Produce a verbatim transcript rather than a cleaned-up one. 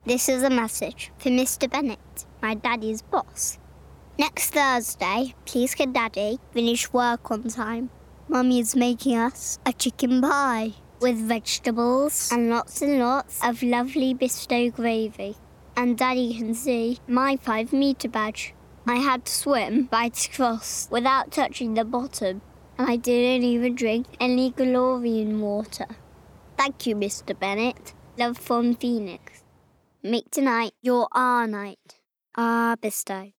This is a message for Mister Bennett, my daddy's boss. Next Thursday, please can Daddy finish work on time. Mummy is making us a chicken pie with vegetables and lots and lots of lovely Bisto gravy. And Daddy can see my five metre badge. I had to swim right across without touching the bottom, and I didn't even drink any Galorian water. Thank you, Mister Bennett. Love from Phoenix. Make tonight your R night. Ah, Bisto.